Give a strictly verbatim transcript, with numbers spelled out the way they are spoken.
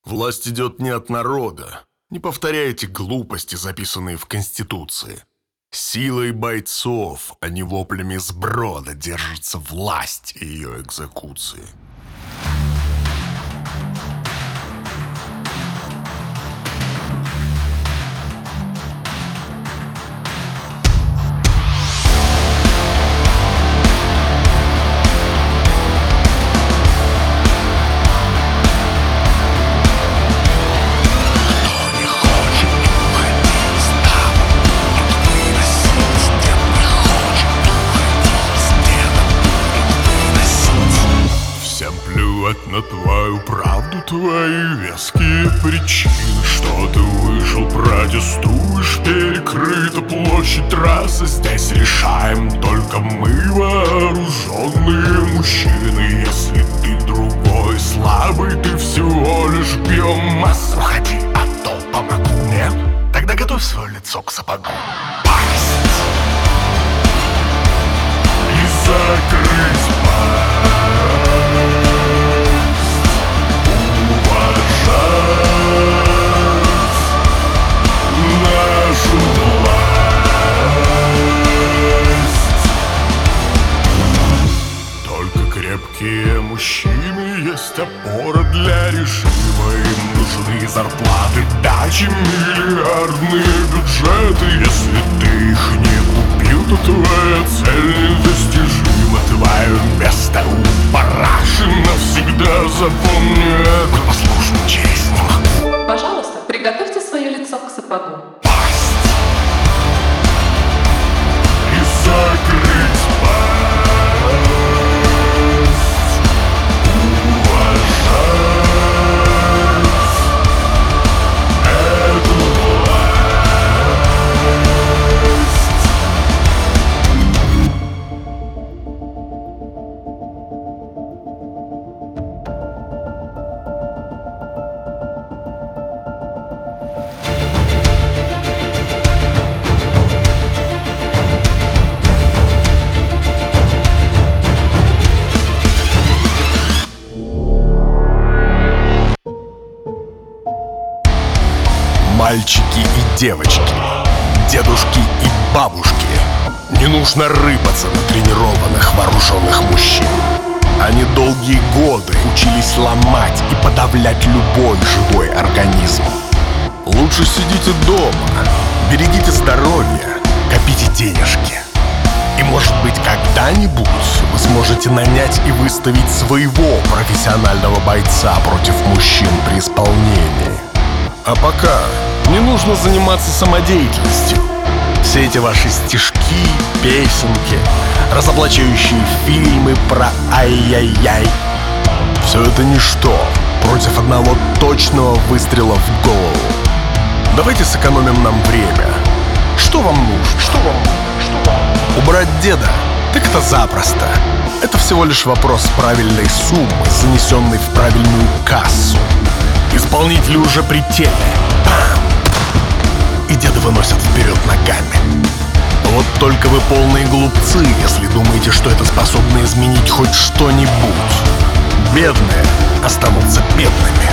Власть идет не от народа. Не повторяйте глупости, записанные в Конституции. Силой бойцов, а не воплями сброда держится власть и ее экзекуции. Плевать на твою правду, твои веские причины. Что ты вышел, протестуешь, перекрыта площадь, трасса. Здесь решаем только мы, вооруженные мужчины. Если ты другой, слабый, ты всего лишь биомасса. Уходи, а то помогу. Нет? Тогда готовь свое лицо к сапогу. Пасть! И закрыть пасть. Крепкие мужчины есть опора для режима. Им нужны зарплаты, дачи, миллиардные бюджеты. Если ты их не купил, то твоя цель недостижима. Твое место у параши навсегда, запомни это. Послушай, честь не могу. Пожалуйста, приготовьте свое лицо к сапогу. Пасть! И закрыть пасть. Мальчики и девочки, дедушки и бабушки, не нужно рыпаться на тренированных вооруженных мужчин. Они долгие годы учились ломать и подавлять любой живой организм. Лучше сидите дома, берегите здоровье, копите денежки. И может быть когда-нибудь вы сможете нанять и выставить своего профессионального бойца против мужчин при исполнении. А пока не нужно заниматься самодеятельностью. Все эти ваши стишки, песенки, разоблачающие фильмы про ай-яй-яй, все это ничто против одного точного выстрела в голову. Давайте сэкономим нам время. Что вам нужно? Что вам? Что вам? Убрать деда? Так это запросто. Это всего лишь вопрос правильной суммы, занесенной в правильную кассу. Исполнители уже при теле. Бам! И деда выносят вперед ногами. Вот только вы полные глупцы, если думаете, что это способно изменить хоть что-нибудь. Бедные останутся бедными.